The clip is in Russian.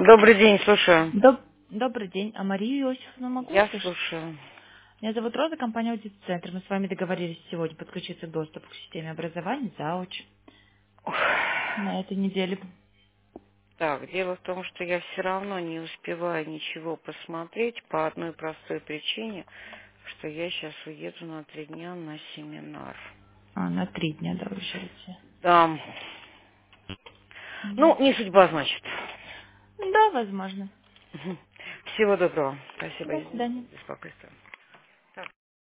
Добрый день, слушаю. Добрый день. А Марию Иосифовну могу Я услышать? слушаю. Меня зовут Роза, компания Аудит-центр. Мы с вами договорились сегодня подключиться к доступу к системе образования ЗАУЧ Ух. на этой неделе. Так, дело в том, что я все равно не успеваю ничего посмотреть по одной простой причине, что я сейчас уеду на 3 дня на семинар. На 3 дня, да, уезжаете. Да. Ну, не судьба, значит. Да, возможно. Всего доброго. Спасибо До за свидания. беспокойство.